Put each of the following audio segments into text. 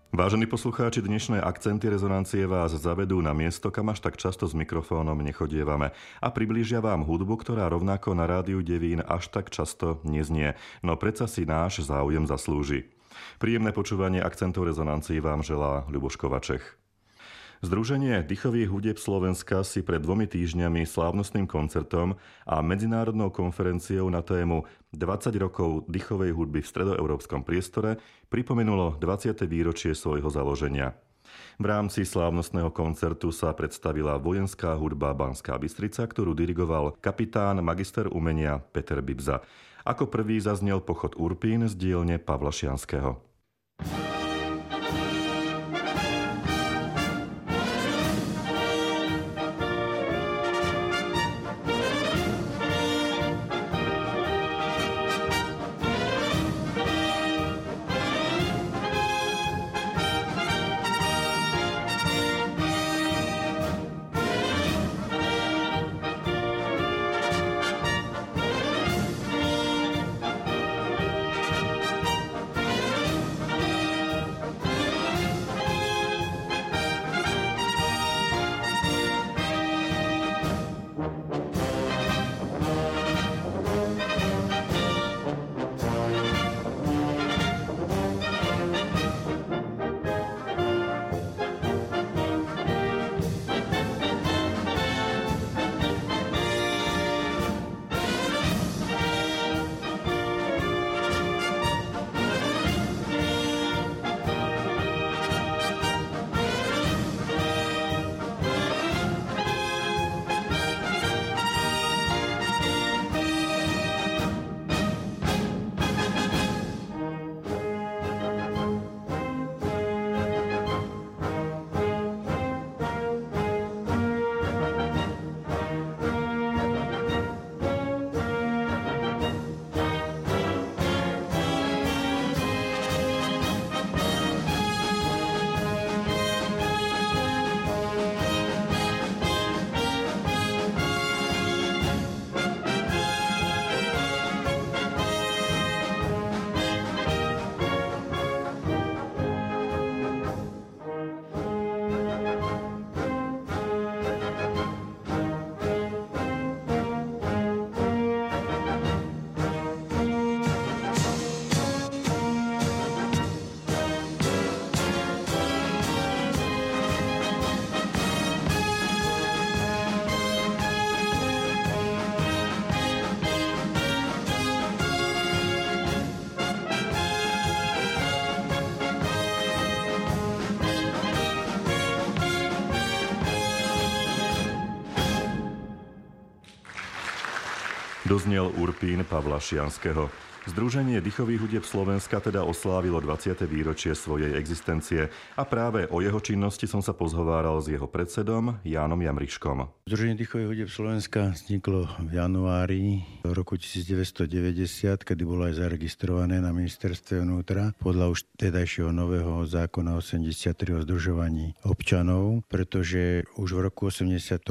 Vážení poslucháči, dnešné akcenty rezonancie vás zavedú na miesto, kam až tak často s mikrofónom nechodievame a priblížia vám hudbu, ktorá rovnako na rádiu Devín až tak často neznie, no predsa si náš záujem zaslúži. Príjemné počúvanie akcentov rezonancií vám želá Ľuboš Kovačech. Združenie dýchových hudieb Slovenska si pred 2 týždňami slávnostným koncertom a medzinárodnou konferenciou na tému 20 rokov dýchovej hudby v stredoeurópskom priestore pripomenulo 20. výročie svojho založenia. V rámci slávnostného koncertu sa predstavila vojenská hudba Banská Bystrica, ktorú dirigoval kapitán magister umenia Peter Bibza. Ako prvý zaznel pochod Urpín z dielne Pavla Šianského. Doznel Urpín Pavla Šianského. Združenie dýchových hudieb Slovenska teda oslávilo 20. výročie svojej existencie a práve o jeho činnosti som sa pozhováral s jeho predsedom Jánom Jamriškom. Združenie dýchových hudieb Slovenska vzniklo v januári roku 1990, kedy bolo aj zaregistrované na ministerstve vnútra podľa už tedajšieho nového zákona 83 o združovaní občanov, pretože už v roku 89.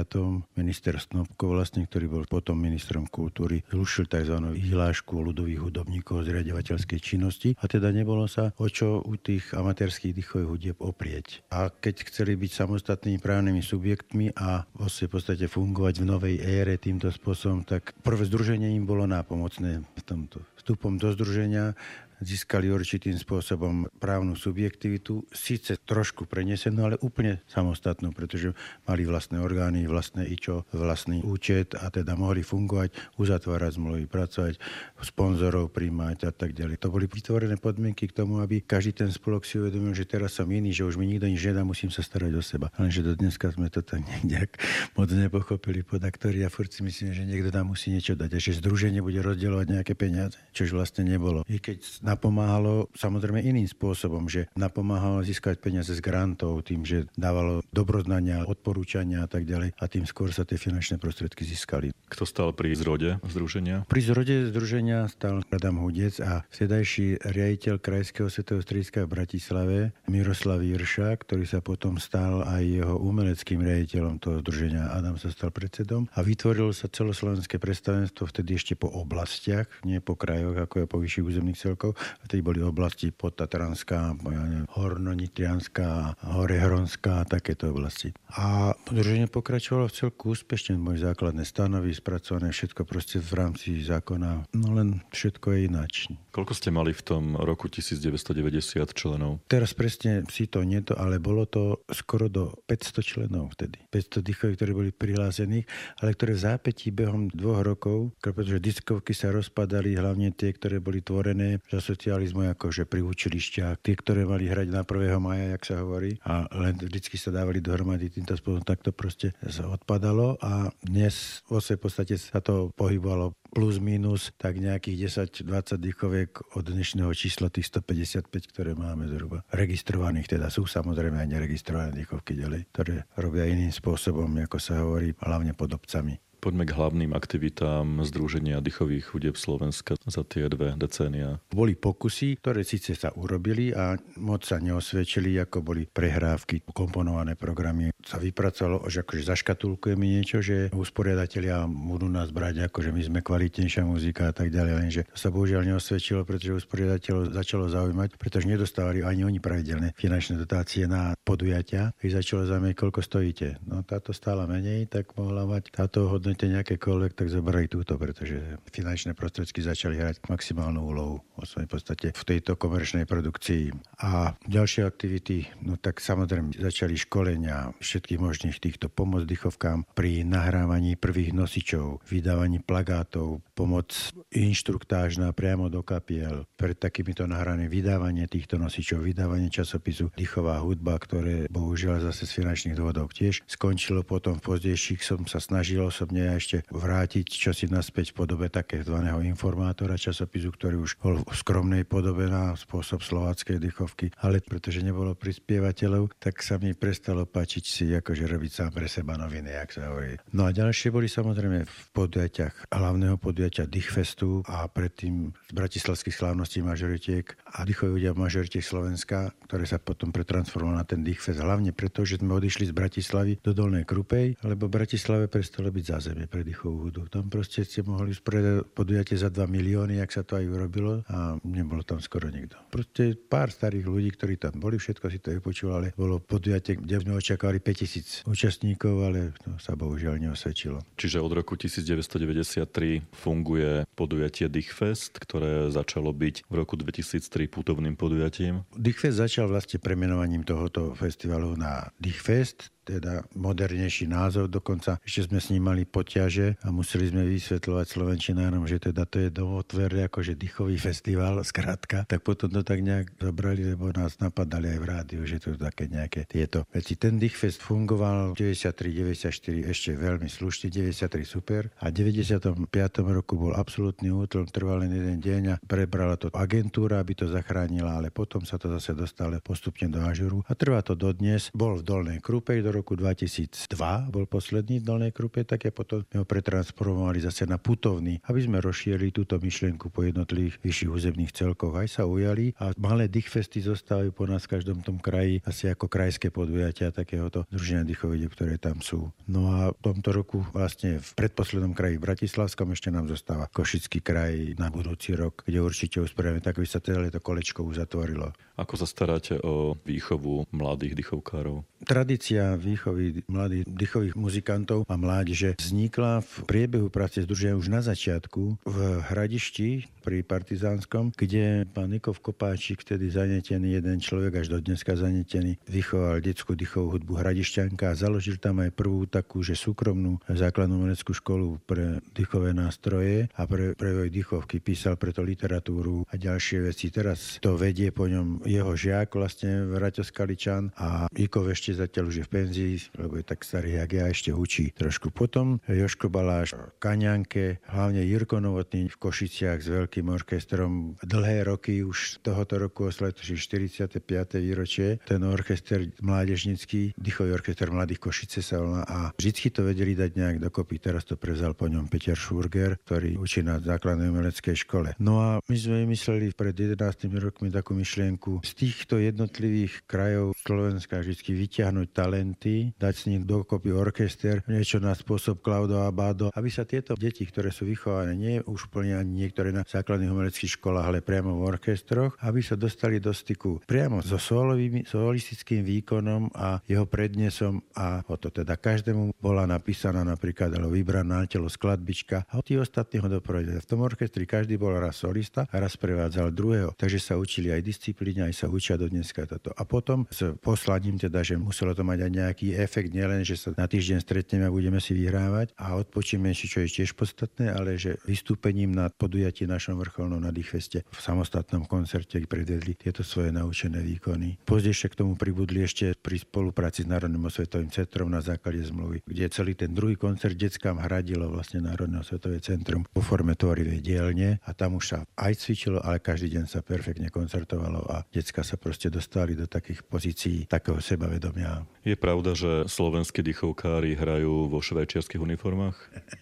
minister Snopko, vlastne, ktorý bol potom ministrom kultúry, zrušil tzv. Vyhlášku ľudových hudobníkov z riaďovateľskej činnosti a teda nebolo sa o čo u tých amatérskych dýchových hudieb oprieť. A keď chceli byť samostatnými právnymi subjektmi a v podstate fungovať v novej ére týmto spôsobom, tak prvé združenie im bolo nápomocné v tomto. Vstupom do združenia získali určitým spôsobom právnu subjektivitu, síce trošku prenesenú, ale úplne samostatnú, pretože mali vlastné orgány, vlastné IČO, vlastný účet a teda mohli fungovať, uzatvárať zmluvy, pracovať, sponzorov príjmať a tak ďalej. To boli vytvorené podmienky k tomu, aby každý ten spolok si uvedomil, že teraz som iný, že už mi nikto nič nedá, musím sa starať o seba. Lenže do dneska sme to tak nejak moc nepochopili podaktori a furt si myslíme, že niekto nám musí niečo dať a že združenie bude rozdielovať nejaké peniaze, čož vlastne nebolo. I keď napomáhalo samozrejme iným spôsobom, že napomáhalo získať peniaze z grantov tým, že dávalo dobroznania, odporúčania a tak ďalej a tým skôr sa tie finančné prostriedky získali. Kto stal pri zrode združenia? Pri zrode združenia stal Adam Hudec a vtedajší riaditeľ Krajského svätého strediska v Bratislave Miroslav Jirša, ktorý sa potom stal aj jeho umeleckým riaditeľom toho združenia. Adam sa stal predsedom a vytvorilo sa celoslovenské predstavenstvo vtedy ešte po oblastiach, nie po krajoch, ako je po vyšších územných celkoch. Vtedy boli oblasti podtatranská, hornonitrianská, horehronská, takéto oblasti. A združenie pokračovalo v celku úspešne. Moje základné stanovy, spracované všetko proste v rámci zákona. No len všetko je ináč. Koľko ste mali v tom roku 1990 členov? Teraz presne si to nie to, ale bolo to skoro do 500 členov vtedy. 500 dýchových, ktorí boli prihlásených, ale ktoré v zápätí behom 2 rokov, pretože diskovky sa rozpadali, hlavne tie, ktoré boli tvorené za socializmu, akože pri učilišťach, tie, ktoré mali hrať na 1. mája, jak sa hovorí, a len vždycky sa dávali dohromady týmto spôsobom, tak to proste odpadalo a dnes v podstate sa to pohybovalo plus minus tak nejakých 10-20 dýchoviek od dnešného čísla tých 155, ktoré máme zhruba registrovaných, teda sú samozrejme aj neregistrované dýchovky ďalej, ktoré robia iným spôsobom, ako sa hovorí, hlavne pod obcami. Poďme k hlavným aktivitám Združenia dýchových chudieb Slovenska za tie 2 decénia. Boli pokusy, ktoré síce sa urobili a moc sa neosvedčili, ako boli prehrávky, komponované programy. Sa vypracovalo, že akože zaškatulkujeme niečo, že usporiadatelia budú nás brať, akože my sme kvalitnejšia muzika a tak ďalej, lenže to sa bohužiaľ neosvedčilo, pretože usporiadateľov začalo zaujímať, pretože nedostávali ani oni pravidelné finančné dotácie na podujatia. Ich začalo zaujímať, koľko stojíte. No táto stála menej, tak mohla mať táto hodnote nejakékoľvek, tak zobrali túto, pretože finančné prostriedky začali hrať maximálnu úlohu v svojej podstate v tejto komerčnej produkcii. A ďalšie aktivity, no tak samozrejme začali školenia všetkých možných týchto pomoc dýchovkám pri nahrávaní prvých nosičov, vydávaní plagátov, pomoc inštruktážna priamo do kapiel, pred takýmito nahraným vydávanie týchto nosičov, vydávanie časopisu Dýchová hudba, ktoré bohužiaľ zase z finančných dôvodov tiež skončilo. Potom v pozdejších som sa snažil osobne ešte vrátiť čosi naspäť v podobe takého informátora časopisu, ktorý už bol v skromnej podobe na spôsob slováckej dýchovky, ale pretože nebolo prispievateľov, tak sa mi prestalo páčiť si akože robiť sám pre seba noviny, jak sa hovorí. No a ďalšie boli samozrejme v podujatiach hlavného podujatia Dýchfestu a predtým z bratislavských slávností mažoritiek a dýchových ľudia mažoritiek Slovenska, ktoré sa potom pretransformovali na ten Dýchfest, hlavne preto, že sme odišli z Bratislavy do Dolnej Krupej, lebo v Bratislave prestalo byť zázemie pre dýchovú hudbu. Tam proste ste mohli spredať podujatie za 2 milióny, jak sa to aj urobilo, a nebolo tam skoro nikto. Proste pár starých ľudí, ktorí tam boli, všetko si to vypočúvali. Bolo podujatie, kde sme očakávali 5000 účastníkov, ale to sa bohužiaľ neosvedčilo. Čiže od roku 1993 funguje podujatie Dýchfest, ktoré začalo byť v roku 2003 putovným podujatím. Dýchfest začal vlastne premenovaním tohoto festivalu na Dýchfest, teda modernejší názov, dokonca ešte sme s ním mali poťaže a museli sme vysvetľovať slovenčinárom, že teda to je dovotverné akože dýchový festival, skrátka. Tak potom to tak nejak zobrali, lebo nás napadali aj v rádiu, že to také nejaké tieto veci. Ten Dýchfest fungoval 93-94 ešte veľmi slušne, 93 super a v 95. roku bol absolútny útlm, trval len jeden deň a prebrala to agentúra, aby to zachránila, ale potom sa to zase dostalo postupne do ažuru a trvá to dodnes. Bol v Dolnej Krupej do roku 2002, bol posledný v Dolnej Krupe, tak a potom ho pretransformovali zase na putovný, aby sme rozšírili túto myšlienku po jednotlivých vyšších územných celkoch. Aj sa ujali a malé Dýchfesty zostávajú po nás v každom tom kraji asi ako krajské podujatia takéhoto združenia dýchovidiek, ktoré tam sú. No a v tomto roku vlastne v predposlednom kraji v Bratislavskom ešte nám zostáva Košický kraj na budúci rok, kde určite usporiadame, tak by sa teda to kolečko uzatvorilo. Ako sa staráte o výchovu mladých dýchovkárov? Tradícia výchovy mladých dýchových muzikantov a mládeže vznikla v priebehu práce združenia už na začiatku v Hradišti pri Partizánskom, kde pán Nikov Kopáčik, vtedy zanetený jeden človek, až do dneska zanetený, vychoval detskú dýchovú hudbu Hradišťanka a založil tam aj prvú takú, že súkromnú základnú umeleckú školu pre dýchové nástroje a pre prevoj dýchovky, písal preto literatúru a ďalšie veci. Teraz to vedie po ňom jeho žiak, vlastne Vraťo Skaličan, a Ikov ešte zatiaľ už je v penzii, lebo je tak starý, jak ja, ešte učí trošku. Potom Joško Baláš v Kaňanke, hlavne Jirko Novotný v Košiciach s veľkým orchestrom. Dlhé roky, už tohoto roku oslavili 45. výročie. Ten orchester mládežnický, dýchový orchester Mladých Košice sa volá a vždycky to vedeli dať nejak dokopy. Teraz to prevzal po ňom Peter Šurger, ktorý učí na základnej umeleckej škole. No a my sme vymysleli pred 11 rokmi takú myšlienku z týchto jednotlivých krajov Slovenska vždycky vyťahovať pritiahnuť talenty, dať s ním dokopy orchester, niečo na spôsob Claudio Abbado, aby sa tieto deti, ktoré sú vychované nie už plne ani niektoré na základných umeleckých školách, ale priamo v orchestroch, aby sa dostali do styku priamo so solistickým výkonom a jeho prednesom a o to teda každému bola napísaná napríklad alebo vybraná na telo skladbička a tí ostatní ho doprovedeli. V tom orchestri každý bol raz solista a raz prevádzal druhého, takže sa učili aj disciplíne, aj sa učia do dneska toto. A potom s poslaním teda, že muselo to mať aj nejaký efekt, nielen, že sa na týždeň stretneme a budeme si vyhrávať a odpočíme si, čo je tiež podstatné, ale že vystúpením na podujatí našom vrcholnom na Dýchfeste v samostatnom koncerte predvedli tieto svoje naučené výkony. Pozdejšie k tomu pribudli ešte pri spolupráci s Národným osvetovým centrom na základe zmluvy, kde celý ten druhý koncert deckám hradilo vlastne Národné osvetové centrum vo forme tvorivej dielne a tam už sa aj cvičilo, ale každý deň sa perfektne koncertovalo a decká sa proste dostali do takých pozícií takého sebavedomia. Je pravda, že slovenskí dýchovkári hrajú vo švajčiarskych uniformách?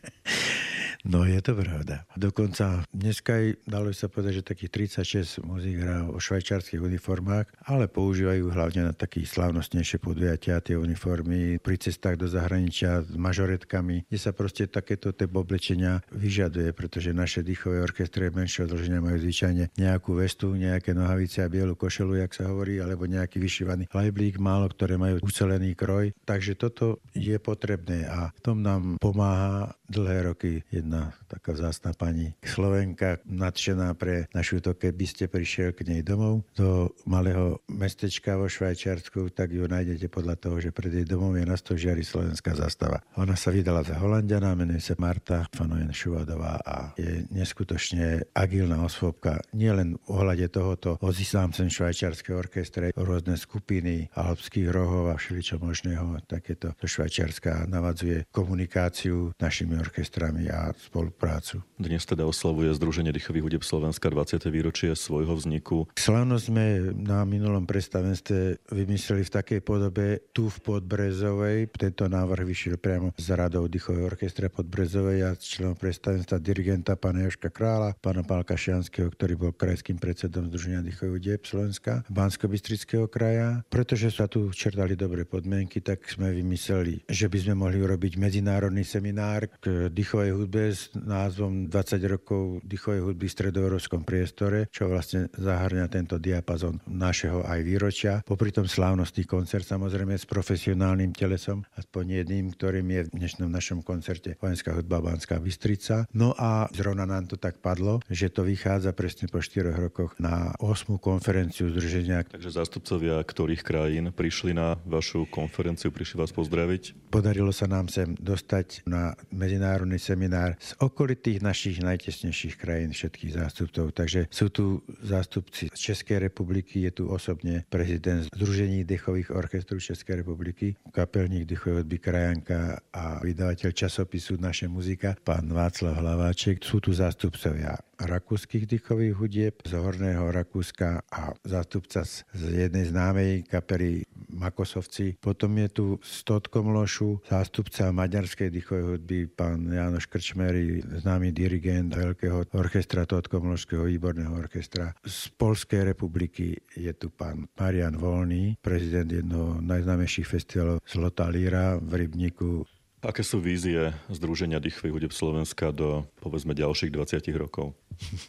No je to pravda. Dokonca dneska aj dalo sa povedať, že takých 36 muzík hrá o švajčiarskych uniformách, ale používajú hlavne na takých slávnostnejšie podujatia tie uniformy pri cestách do zahraničia s mažoretkami, kde sa proste takéto oblečenia vyžaduje, pretože naše dýchové orchestre menšieho dĺženia majú zvyčajne nejakú vestu, nejaké nohavice a bielu košelu, jak sa hovorí, alebo nejaký vyšívaný lajblík, málo ktoré majú ucelený kroj. Takže toto je potrebné a v tom nám pomáha dlhé roky jedna taká vzácna pani Slovenka, nadšená pre našu to, keby ste prišiel k nej domov do malého mestečka vo Švajčiarsku, tak ju nájdete podľa toho, že pred jej domom je na stožiari slovenská zastava. Ona sa vydala za Holanďana, menuje sa Marta Fanojen Šuvadová a je neskutočne agilná osôbka. Nie len v ohľade tohoto ozýsám sem švajčiarske orchestre, rôzne skupiny alpských rohov a všeličo možného. Takéto do Švajčiarska navadzuje komunikáciu našimi orchestrami a spoluprácu. Dnes teda oslavuje Združenie dýchových hudieb Slovenska 20. výročie svojho vzniku. Slávnosť sme na minulom predstavenstve vymysleli v takej podobe tu v Podbrezovej. Tento návrh vyšiel priamo z radou dýchového orchestra Podbrezovej a členom predstavenstva dirigenta pána Jožka Krála, pána Pálka Šianského, ktorý bol krajským predsedom Združenia dýchových hudieb Slovenska, Banskobystrického kraja. Pretože sa tu čertali dobré podmienky, tak sme vymysleli, že by sme mohli urobiť medzinárodný seminár k dýchovej hudbe s názvom 20 rokov dýchovej hudby v stredoeurópskom priestore, čo vlastne zahŕňa tento diapazon našeho aj výročia. Popri tom slávnostný koncert samozrejme s profesionálnym telesom, aspoň jedným, ktorým je v dnešnom našom koncerte Vojenská hudba Banská Bystrica. No a zrovna nám to tak padlo, že to vychádza presne po 4 rokoch na 8. konferenciu združenia. Takže zástupcovia ktorých krajín prišli na vašu konferenciu, prišli vás pozdraviť? Podarilo sa nám sem dostať na medzinárodný seminár z okolitých našich najtesnejších krajín všetkých zástupcov. Takže sú tu zástupci z Českej republiky, je tu osobne prezident Združení dýchových orchestrov Českej republiky, kapelník dýchovej hudby Krajanka a vydavateľ časopisu Naše muzika, pán Václav Hlaváček. Sú tu zástupcovia rakúskych dýchových hudieb z Horného Rakúska a zástupca z jednej známej kapely Makosovci. Potom je tu z Totkomlošu zástupca maďarskej dýchovej hudby pán Jánoš Krčmery, známy dirigent veľkého orchestra Totkomlošského výborného orchestra. Z Poľskej republiky je tu pán Marian Volný, prezident jednoho najznámejších festivalov Zlotá líra v Rybníku. Aké sú vízie Združenia dýchových hudieb Slovenska do, povedzme, ďalších 20 rokov?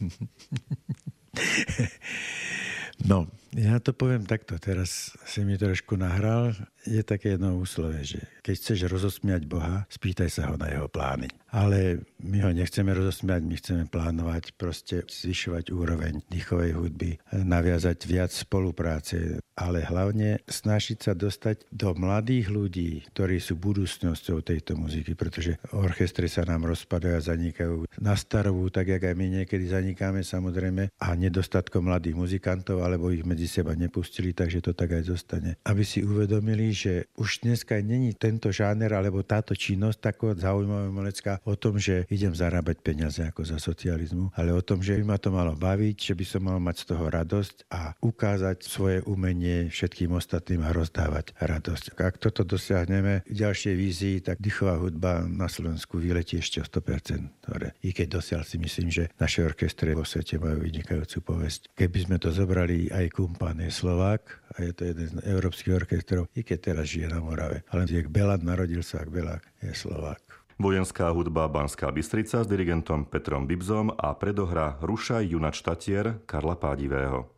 No, ja to poviem takto. Teraz si mi trošku nahral. Je také jedno úslovie, že keď chceš rozosmiať Boha, spýtaj sa ho na jeho plány. Ale my ho nechceme rozosmiať, my chceme plánovať, proste zvyšovať úroveň dýchovej hudby, naviazať viac spolupráce, ale hlavne snažiť sa dostať do mladých ľudí, ktorí sú budúcnosťou tejto muziky, pretože orchestre sa nám rozpadajú a zanikajú na starovú, tak jak aj my niekedy zanikáme samozrejme a nedostatkom mladých muzikantov, alebo ich medzi seba nepustili, takže to tak aj zostane. Aby si uvedomili, že už dneska není tento žáner alebo táto činnosť tako zaujímavá umelecká o tom, že idem zarábať peniaze ako za socializmu, ale o tom, že by ma to malo baviť, že by som mal mať z toho radosť a ukázať svoje umenie všetkým ostatným a rozdávať radosť. Ak toto dosiahneme v ďalšej vízii, tak dýchová hudba na Slovensku vyletí ešte o 100%. I keď dosiaľ si myslím, že naše orchestre vo svete majú vynikajúcu povesť. Keby sme to zobrali aj k Lumpan je Slovák a je to jeden z európskych orchestrov, i keď teraz žije na Morave. Ale jak Belák, narodil sa ak Belák, je Slovák. Vojenská hudba Banská Bystrica s dirigentom Petrom Bibzom a predohra Rušaj Junač Tatier Karla Pádivého.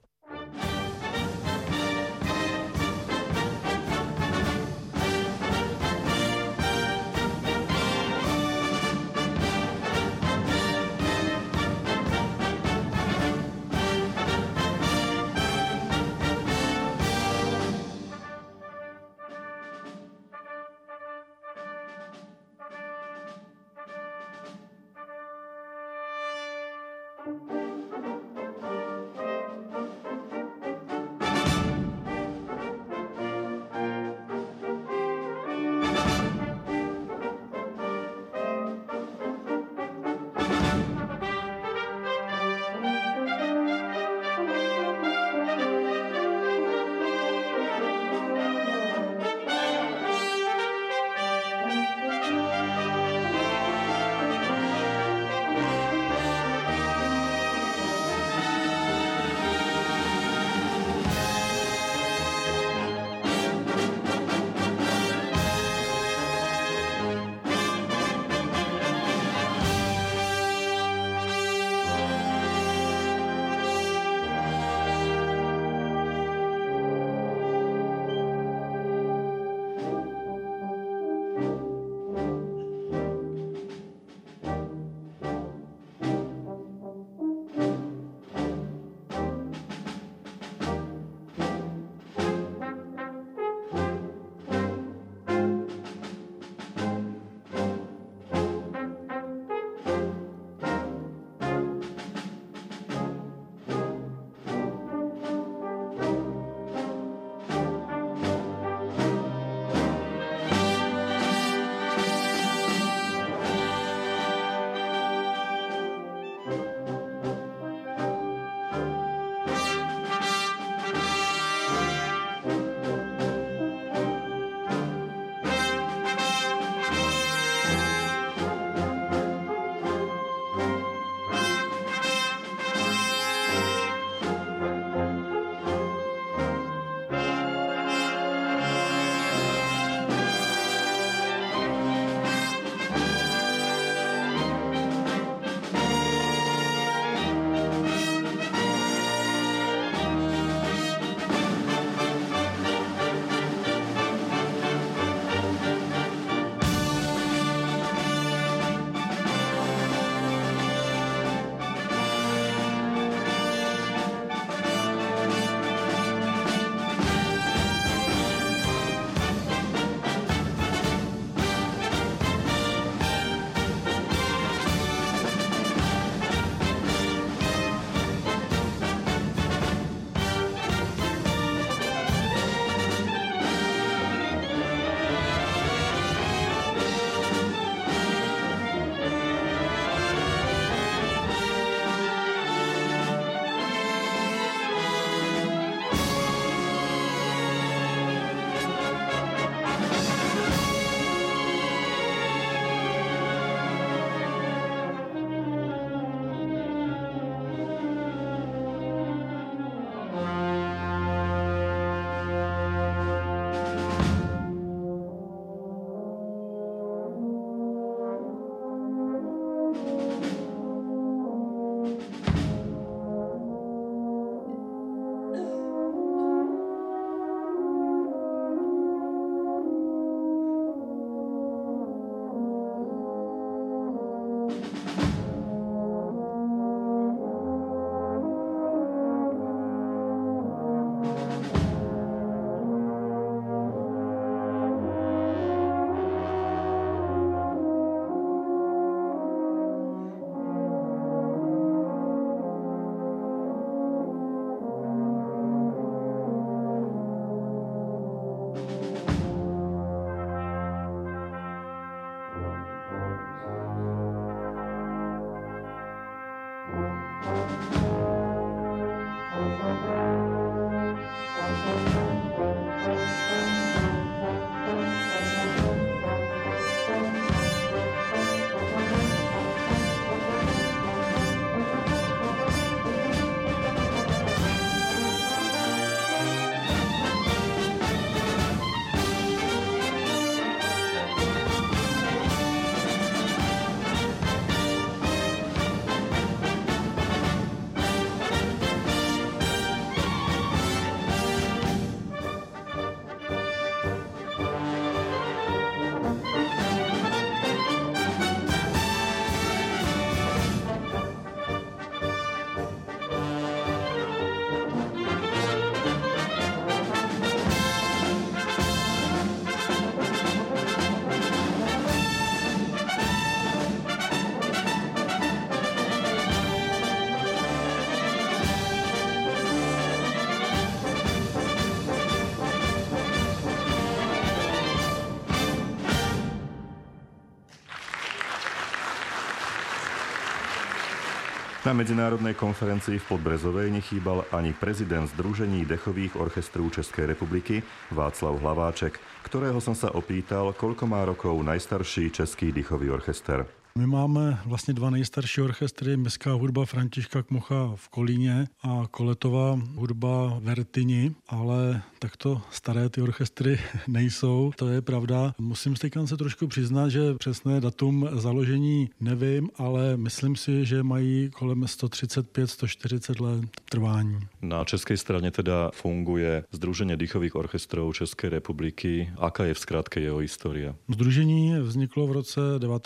Na medzinárodnej konferencii v Podbrezovej nechýbal ani prezident Združení dechových orchestrů Českej republiky Václav Hlaváček, ktorého som sa opýtal, koľko má rokov najstarší český dýchový orchester. My máme vlastně dva nejstarší orchestry, Městská hudba Františka Kmocha v Kolíně a Koletová hudba v Rtyni, ale takto staré ty orchestry nejsou, to je pravda. Musím se trošku přiznat, že přesné datum založení nevím, ale myslím si, že mají kolem 135-140 let trvání. Na českej strane teda funguje Združenie dýchových orchestrov Českej republiky. Aká je v skratke jeho história? Združení vzniklo v roce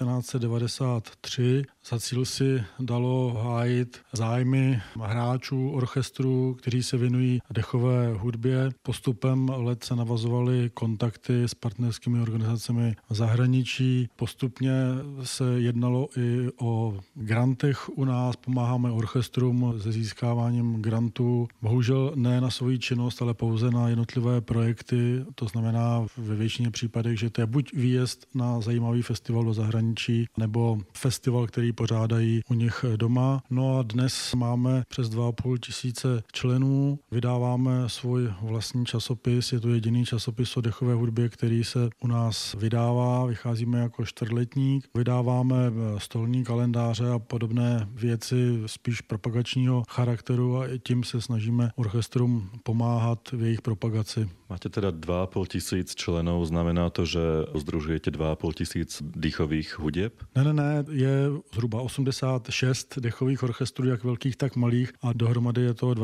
1993. Za cíl si dalo hájit zájmy hráčů orchestrů, kteří se věnují dechové hudbě. Postupem let se navazovaly kontakty s partnerskými organizacemi v zahraničí. Postupně se jednalo i o grantech u nás. Pomáháme orchestrům se získáváním grantů. Bohužel ne na svoji činnost, ale pouze na jednotlivé projekty. To znamená ve většině případech, že to je buď výjezd na zajímavý festival do zahraničí, nebo festival, který pořádají u nich doma. No a dnes máme přes 2,5 tisíce členů. Vydáváme svůj vlastní časopis. Je to jediný časopis o dechové hudbě, který se u nás vydává. Vycházíme jako čtvrtletník. Vydáváme stolní kalendáře a podobné věci spíš propagačního charakteru a tím se snažíme orchestrům pomáhat v jejich propagaci. Máte teda 2,5 tisíc členov, znamená to, že združujete 2,5 tisíc dýchových hudieb? Ne, je zhruba 86 dechových orchestrů, jak velkých, tak malých a dohromady je to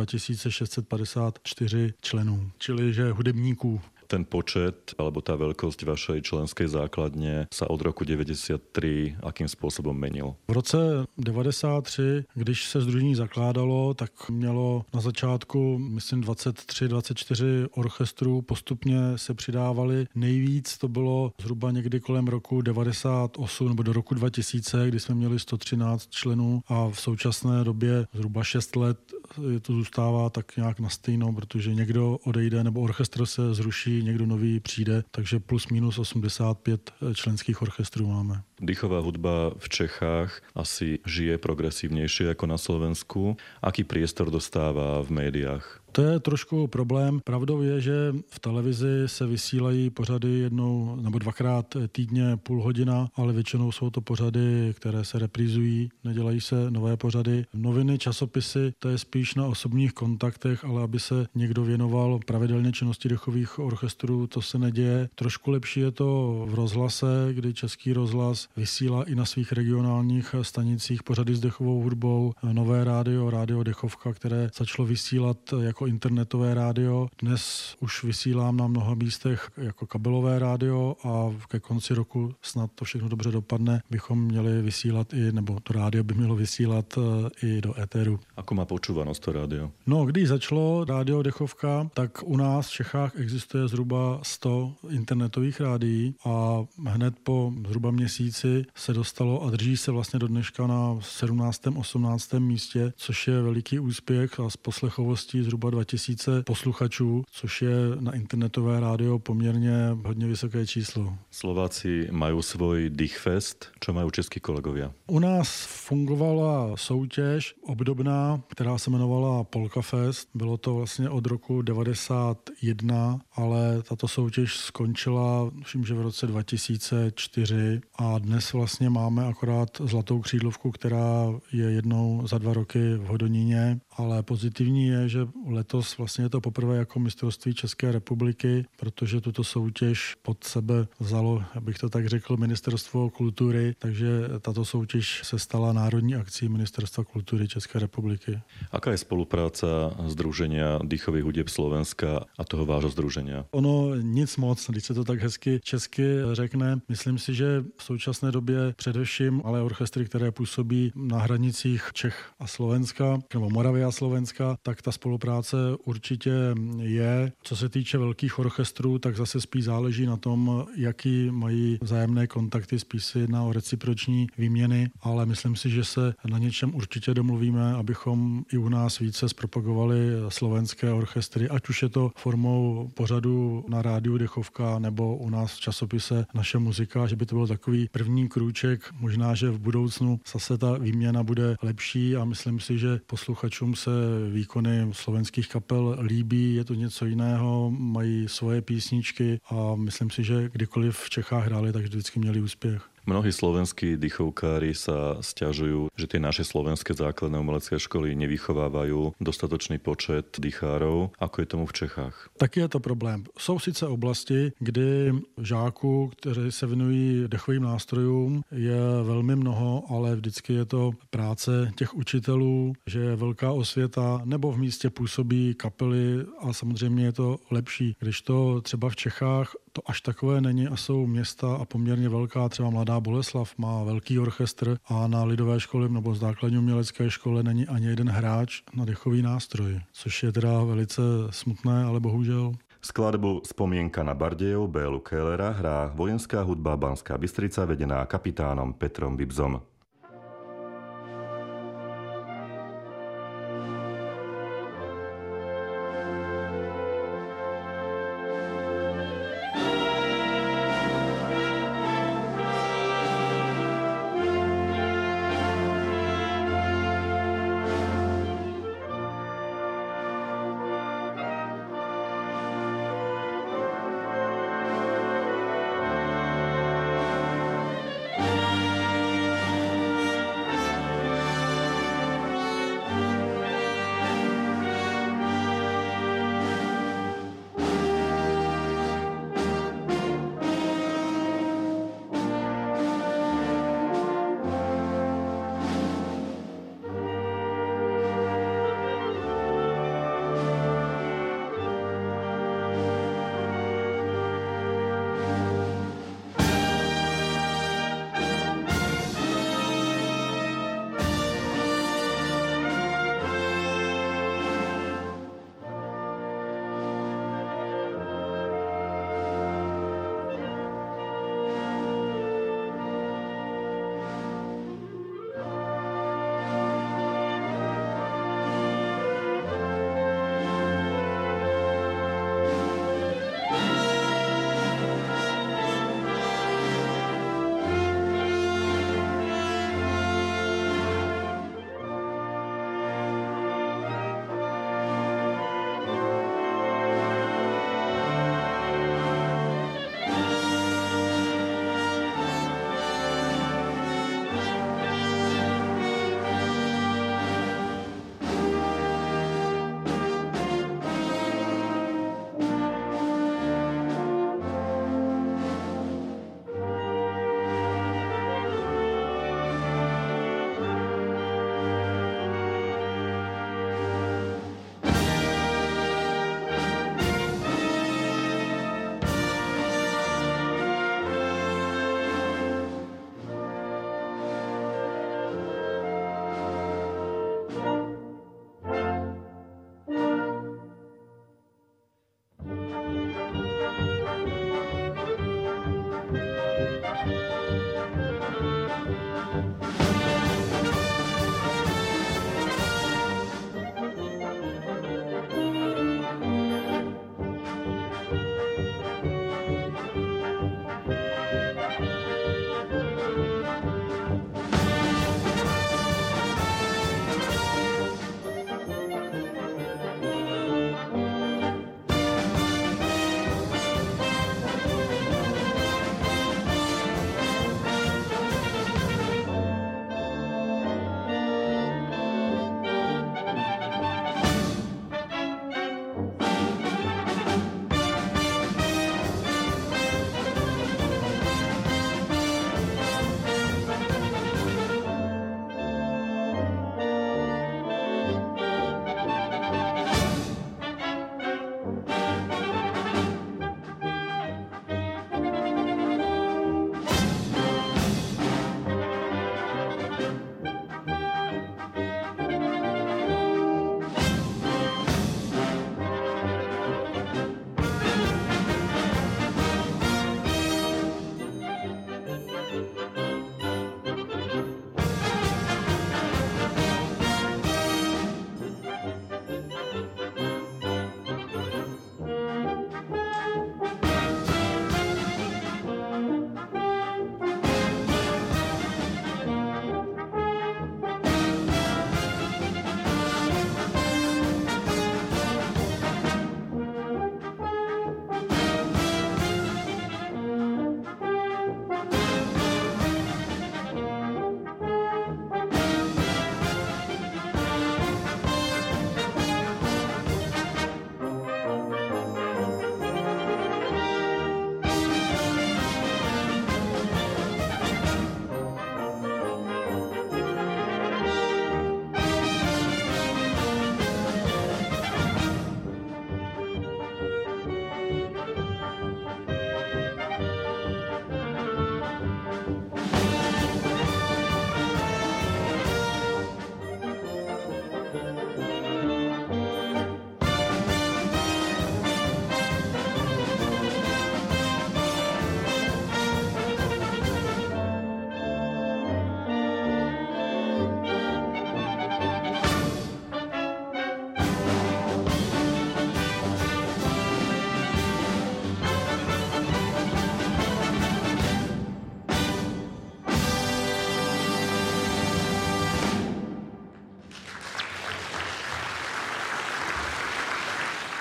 2654 členů, čili že hudebníků. Ten počet alebo tá veľkosť vašej členskej základne sa od roku 93 akým spôsobom menil? V roce 93, když se sdružení zakládalo, tak mělo na začátku, myslím, 23-24 orchestrů, postupně se přidávali. Nejvíc to bylo zhruba někdy kolem roku 98 nebo do roku 2000, kdy jsme měli 113 členů a v současné době zhruba 6 let to zůstává tak nějak na stejno, protože někdo odejde nebo orchestr se zruší, někdo nový přijde, takže plus minus 85 členských orchestrů máme. Dýchová hudba v Čechách asi žije progresívnejšie ako na Slovensku. Aký priestor dostáva v médiách? To je trošku problém. Pravdou je, že v televizi se vysílají pořady jednou nebo dvakrát týdně půl hodina, ale většinou jsou to pořady, které se reprízují, nedělají se nové pořady. Noviny, časopisy, to je spíš na osobních kontaktech, ale aby se někdo věnoval pravidelně činnosti dechových orchestrů, to se neděje. Trošku lepší je to v rozhlase, kdy Český rozhlas vysílá i na svých regionálních stanicích pořady s dechovou hudbou. Nové rádio Dechovka, které začalo vysílat jako internetové rádio. Dnes už vysílám na mnoha místech jako kabelové rádio a ke konci roku snad to všechno dobře dopadne. Bychom měli vysílat nebo to rádio by mělo vysílat i do éteru. Ako má počúvanosť to rádio? No, když začalo rádio Dechovka, tak u nás v Čechách existuje zhruba 100 internetových rádií a hned po zhruba měsíci se dostalo a drží se vlastně do dneška na 17. 18. místě, což je veliký úspěch a s poslechovostí zhruba 2000 posluchačů, což je na internetové rádio poměrně hodně vysoké číslo. Slováci majú svoj Dýchfest. Čo majú českí kolegovia? U nás fungovala soutěž obdobná, která se jmenovala Polka Fest. Bylo to vlastně od roku 91, ale tato soutěž skončila, myslím, že v roce 2004 a dnes vlastně máme akorát zlatou křídlovku, která je jednou za 2 roky v Hodoníně, ale pozitivní je, že letos vlastně je to poprvé jako mistrovství České republiky, protože tuto soutěž pod sebe vzalo, abych to tak řekl, Ministerstvo kultury, takže tato soutěž se stala národní akcí Ministerstva kultury České republiky. Aká je spolupráca Združenia dýchových hudieb Slovenska a toho vášho združenia? Ono nic moc, když se to tak hezky česky řekne. Myslím si, že v současné době především ale orchestry, které působí na hranicích Čech a Slovenska nebo Moravy a a Slovenska, tak ta spolupráce určitě je. Co se týče velkých orchestrů, tak zase spíš záleží na tom, jaký mají vzájemné kontakty, spíš se jedná o reciproční výměny, ale myslím si, že se na něčem určitě domluvíme, abychom i u nás více zpropagovali slovenské orchestry, ať už je to formou pořadu na rádiu Dechovka nebo u nás v časopise Naše muzika, že by to byl takový první krůček. Možná, že v budoucnu zase ta výměna bude lepší a myslím si, že posluchačům se výkony slovenských kapel líbí, je to něco jiného, mají svoje písničky a myslím si, že kdykoliv v Čechách hráli, tak vždycky měli úspěch. Mnohí slovenskí dychovkári sa sťažujú, že tie naše slovenské základné umelecké školy nevychovávajú dostatočný počet dychárov. Ako je tomu v Čechách? Taky je to problém. Jsou sice oblasti, kdy žáků, kteří se věnují dechovým nástrojům, je velmi mnoho, ale vždycky je to práce těch učitelů, že je velká osvěta, nebo v místě působí kapely a samozřejmě je to lepší. Když to třeba v Čechách to až takové není a jsou města a poměrně velká, třeba Mladá Boleslav má velký orchestr a na lidové škole nebo základní umělecké škole není ani jeden hráč na dechový nástroj, což je teda velice smutné, ale bohužel. Skladbu Spomienka na Bardejov Bélu Kellera hrá Vojenská hudba Banská Bystrica vedená kapitánom Petrom Bibzom.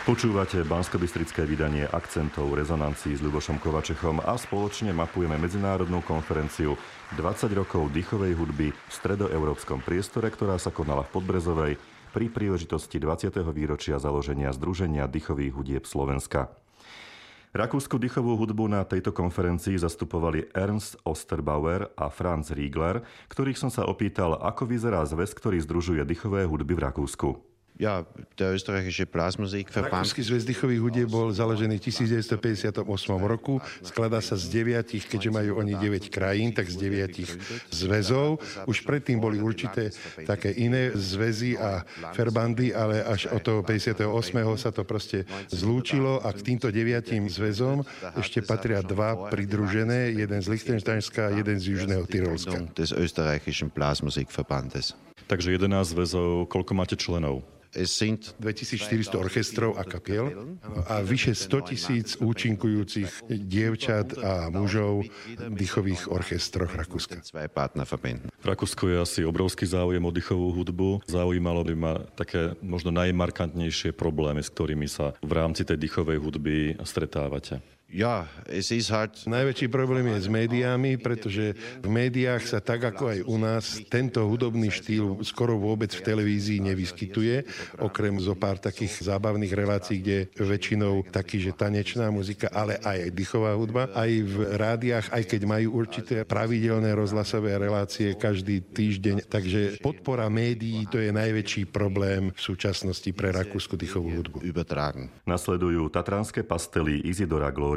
Počúvate banskobystrické vydanie Akcentov rezonancií s Ľubošom Kovačechom a spoločne mapujeme medzinárodnú konferenciu 20 rokov dýchovej hudby v stredoeurópskom priestore, ktorá sa konala v Podbrezovej pri príležitosti 20. výročia založenia Združenia dýchových hudieb Slovenska. Rakúsku dýchovú hudbu na tejto konferencii zastupovali Ernst Osterbauer a Franz Riegler, ktorých som sa opýtal, ako vyzerá zväz, ktorý združuje dýchové hudby v Rakúsku. Ja, der österreichische Blasmusikverband. Rakúsky zväz dýchových hudieb bol založený v 1958 roku. Skladá sa z 9, keďže majú oni 9 krajín, tak z 9 zväzov. Už predtým boli určité také iné zväzy a verbandy, ale až od toho 58. sa to proste zlúčilo a k týmto 9 zväzom ešte patria 2 pridružené, jeden z Lichtensteinska a jeden z Južného Tyrolska. Des österreichischen Blasmusikverbandes. Takže 11 zväzov, koľko máte členov? Es sind 2400 orchestrov a kapiel a vyše 100 000 účinkujúcich dievčat a mužov v dýchových orchestroch Rakúska. V Rakúsku je asi obrovský záujem o dýchovú hudbu. Zaujímalo by ma také možno najmarkantnejšie problémy, s ktorými sa v rámci tej dýchovej hudby stretávate. Ja, es ist halt... Najväčší problém je s médiami, pretože v médiách sa tak ako aj u nás tento hudobný štýl skoro vôbec v televízii nevyskytuje, okrem zo pár takých zábavných relácií, kde väčšinou taký, že tanečná muzika, ale aj dýchová hudba. Aj v rádiách, aj keď majú určité pravidelné rozhlasové relácie každý týždeň. Takže podpora médií, to je najväčší problém v súčasnosti pre rakúsku dýchovú hudbu. Nasledujú tatranské pastely Izidora Glórika.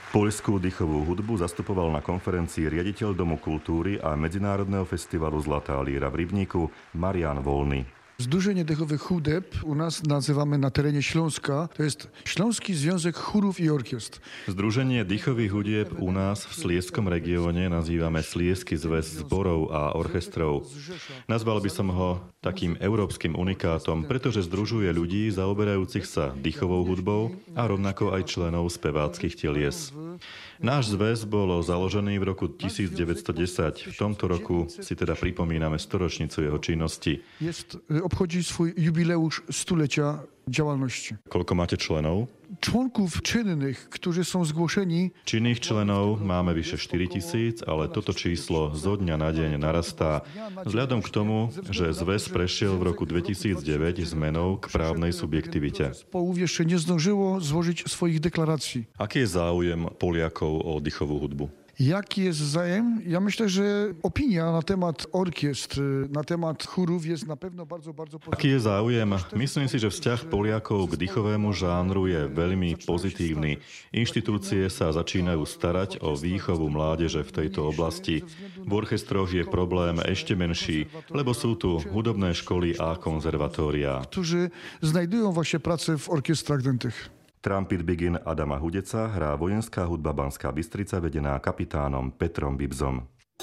Poľskú dýchovú hudbu zastupoval na konferencii riaditeľ Domu kultúry a Medzinárodného festivalu Zlatá líra v Rybníku Marian Wolny. Zdrużenie Dechowych Hudeb u nas nazywamy na terenie Śląska, to jest Śląski Związek Chórów i Orkiestr. Združenie dýchových hudieb u nás v Slieskom regióne nazývame Sliesky zväz zborov a orchestrov. Nazval by som ho takým európskym unikátom, pretože združuje ľudí zaoberajúcich sa dýchovou hudbou a rovnako aj členov speváckych telies. Náš zväz bol založený v roku 1910. V tomto roku si teda pripomíname storočnicu jeho činnosti. Obchodzi swój jubileusz stulecia działalności. Koľko máte členov? Członków czynnych, którzy są zgłoszeni. Činných členov máme vyše 4 000, ale toto číslo zo dňa na deň narastá. Vzhľadom k tomu, že zväz prešiel v roku 2009 zmenou k právnej subjektivite. Połów jeszcze nie zdążyło złożyć swoich deklaracji. Aký je záujem Poliakov o dýchovú hudbu? Jaki jest wzajem? Ja myślę, że opinia na temat orkiestr, na temat chórów jest na pewno bardzo pozytywna. Aký je záujem? Myslím si, že vzťah Poliakov k dýchovému žánru je veľmi pozitívny. Inštitúcie sa začínajú starať o výchovu mládeže v tejto oblasti. V orchestroch je problém ešte menší, lebo sú tu hudobné školy a konzervatória. Którzy znajdują właśnie pracę w orkiestrach dętych. Trumpet Begin Adama Hudeca hrá vojenská hudba Banská Bystrica vedená kapitánom Petrom Bibzom.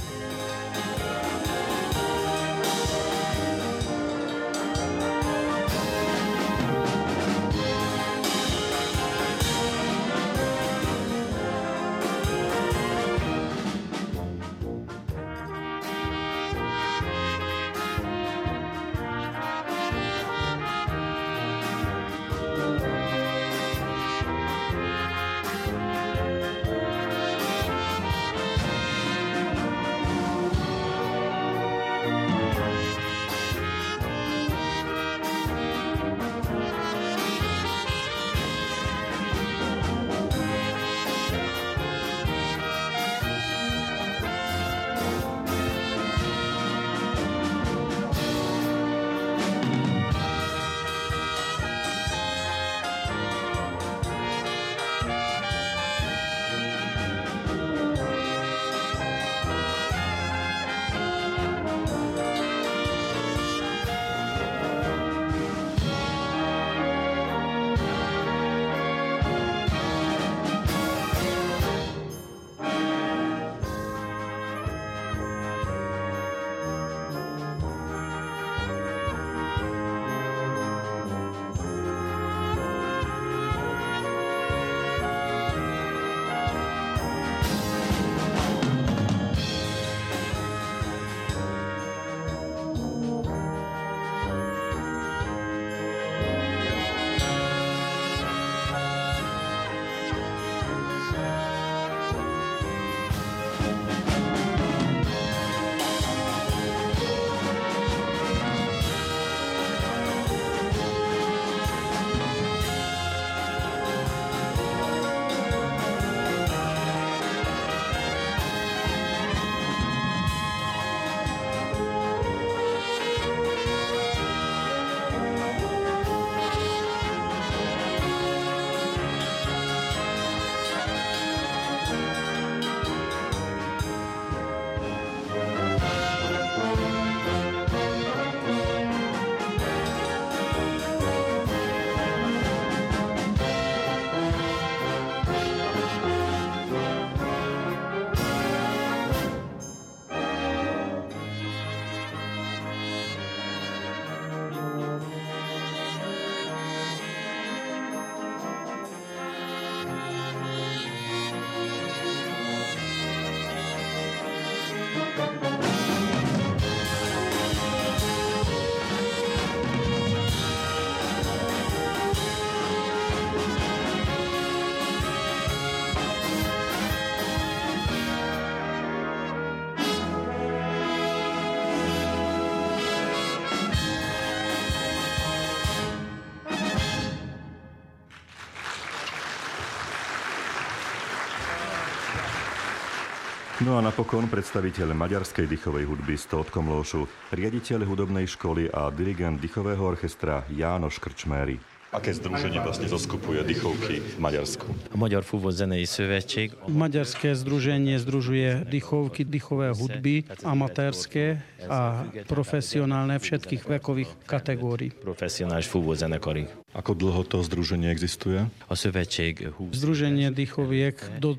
No a napokon predstaviteľ maďarskej dýchovej hudby z Tótkomlóšu, riaditeľ hudobnej školy a dirigent dýchového orchestra János Krčméry. Aké združenie vlastne zoskupuje dychovky v Maďarsku? A Magyar Fúvózenei Szövetség. Maďarské združenie združuje dychovky, dychové hudby, amatérske a profesionálne všetkých vekových kategórií. Profesionális fúvózenekarig. Ako dlho to združenie existuje? A szövetség Združenie dychoviek do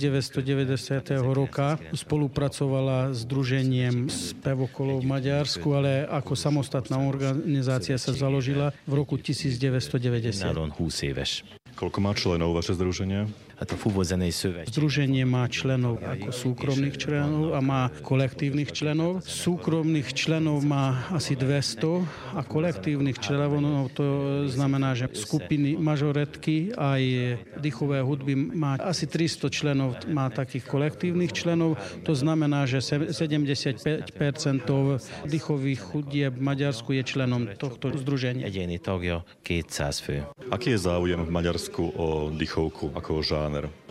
1990. roka spolupracovala s Združeniem spevokolov v Maďarsku, ale ako samostatná organizácia sa založila v roku 1990. nálon 20 éves. Koľko má členov vaše združenie? Hát a Fúvózenei Szövetség Združenie má členov ako súkromných členov a má kolektívnych členov. Súkromných členov má asi 200 a kolektívnych členov, no to znamená, že skupiny mažoretky aj dychové hudby má asi 300 členov, má takých kolektívnych členov. To znamená, že 75% dychových hudieb v Maďarsku je členom tohto združenia. egyéni tagja 200 fő. Aký je záujem v Maďarsku o dychovku ako žáner?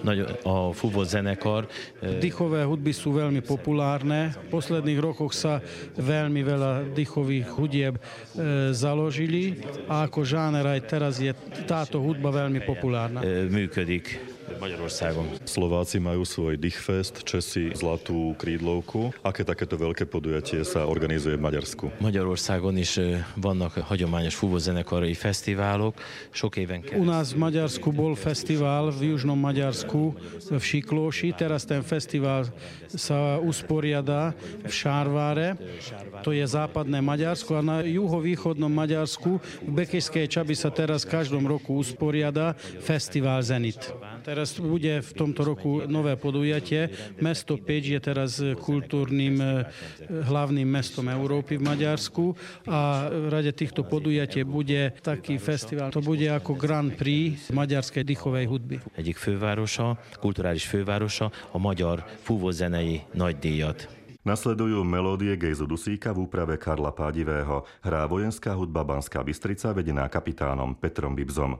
A fúvózenekar Dychové hudby sú veľmi populárne. V posledných rokoch sa veľmi veľa dychových hudieb založili a ako žáner aj teraz je táto hudba veľmi populárna. működik Magyarországon. Slováci majú svoj Dychfest, Česi Zlatú krídlovku. Aké takéto veľké podujatie sa organizuje v Maďarsku? Magyarországon is vannak hagyományos fúvózenekari fesztiválok. Sok éven U nás v Maďarsku bol fesztivál v južnom Maďarsku v Šiklóši. Teraz ten fesztivál sa usporiada v Šárváre. To je západné Maďarsko a na juhovýchodnom Maďarsku v Bekešskej Čabi sa teraz každom roku usporiada fesztivál Zenit. Teraz bude v tomto roku nové podujatie. Mesto Pécs je teraz kultúrnym hlavným mestom Európy v Maďarsku a v rade týchto podujatí bude taký fesztivál. To bude ako Grand Prix maďarskej dychovej hudby. egyik fővárosa, kulturális fővárosa a magyar fúvózenei nagydíjat. Nasledujú melódie Gejzu Dusíka v úprave Karla Pádivého. Hrá vojenská hudba Banská Bystrica vedená kapitánom Petrom Bibzom.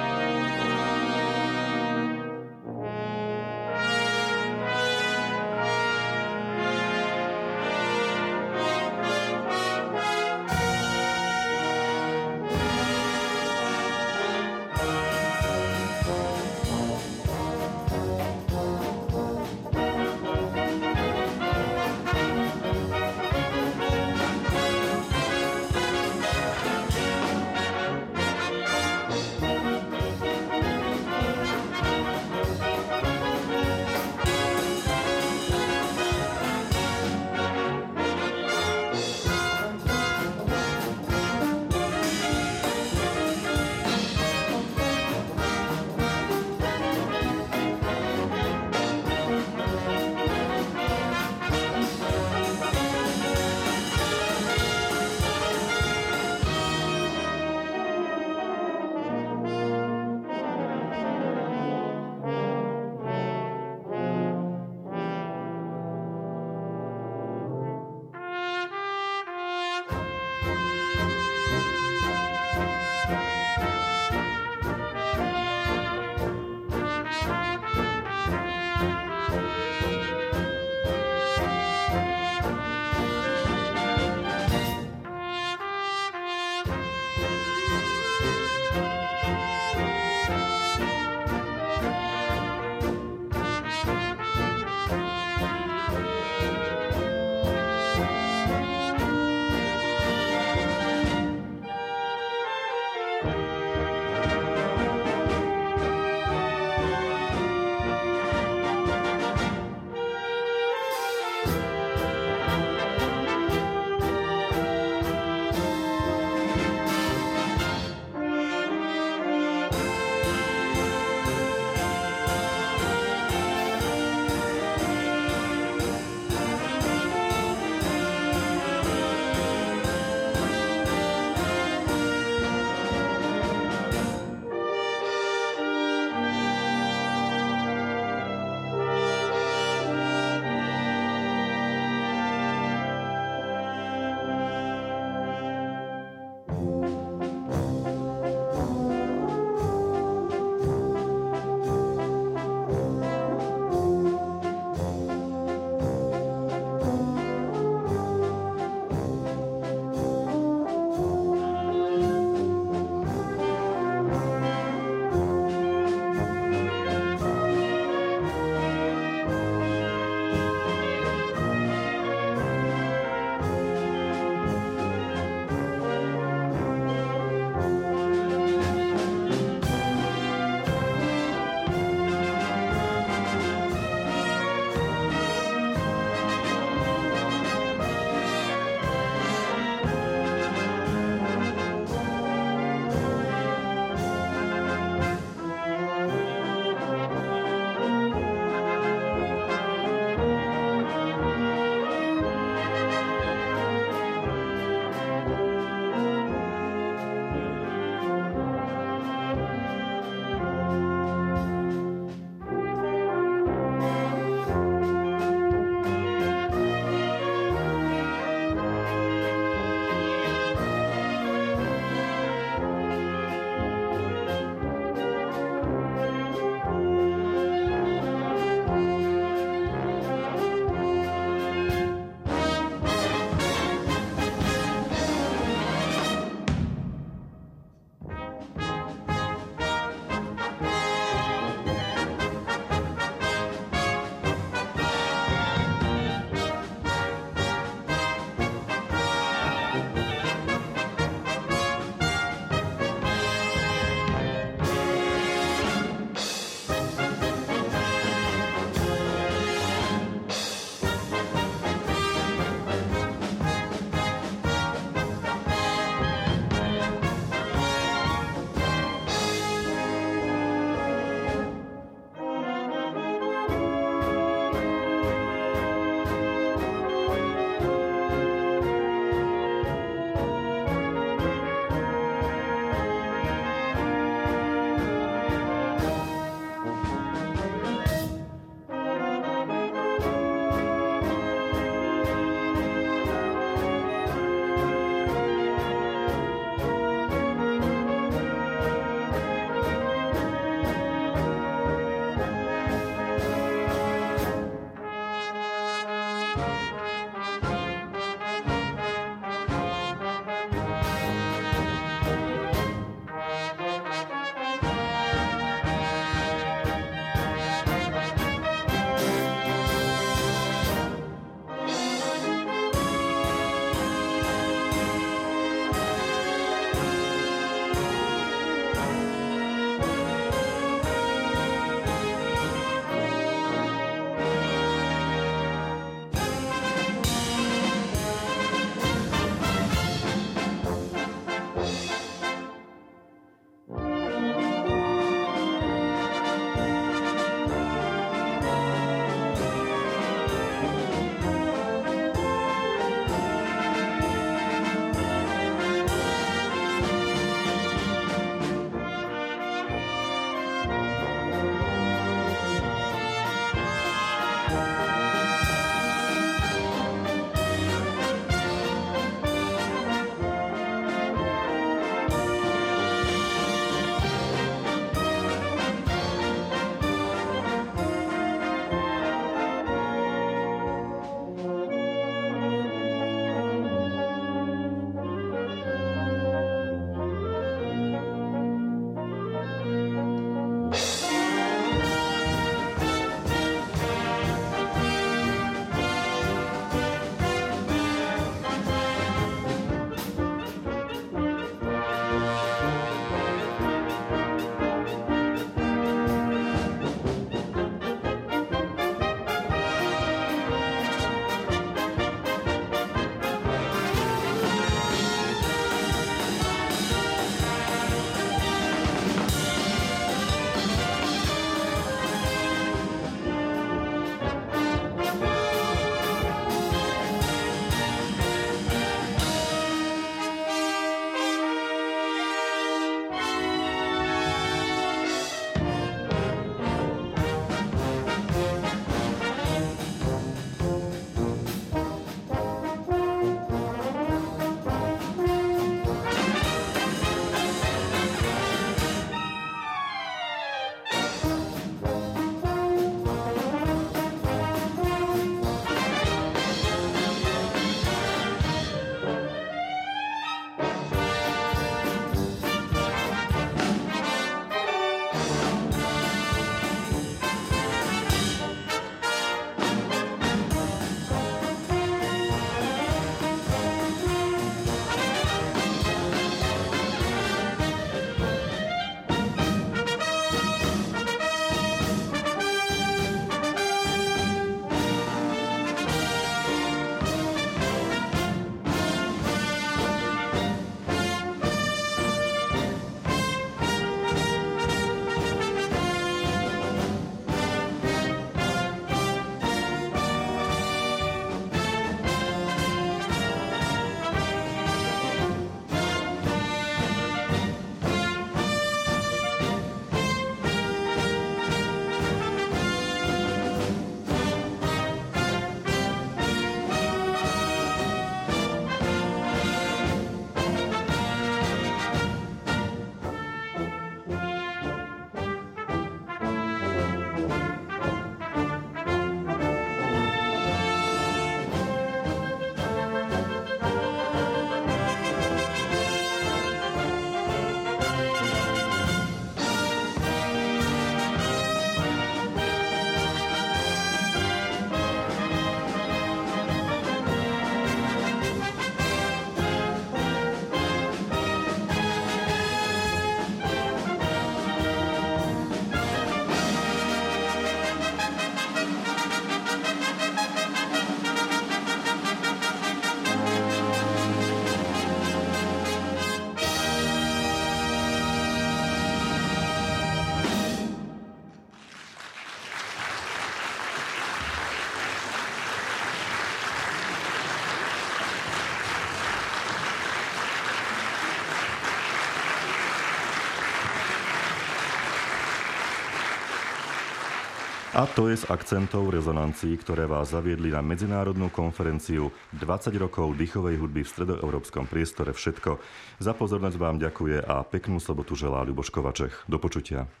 A to je z akcentov rezonancií, ktoré vás zaviedli na medzinárodnú konferenciu 20 rokov dýchovej hudby v stredoeurópskom priestore všetko. Za pozornosť vám ďakuje a peknú sobotu želá Ľuboš Kovaček. Do počutia.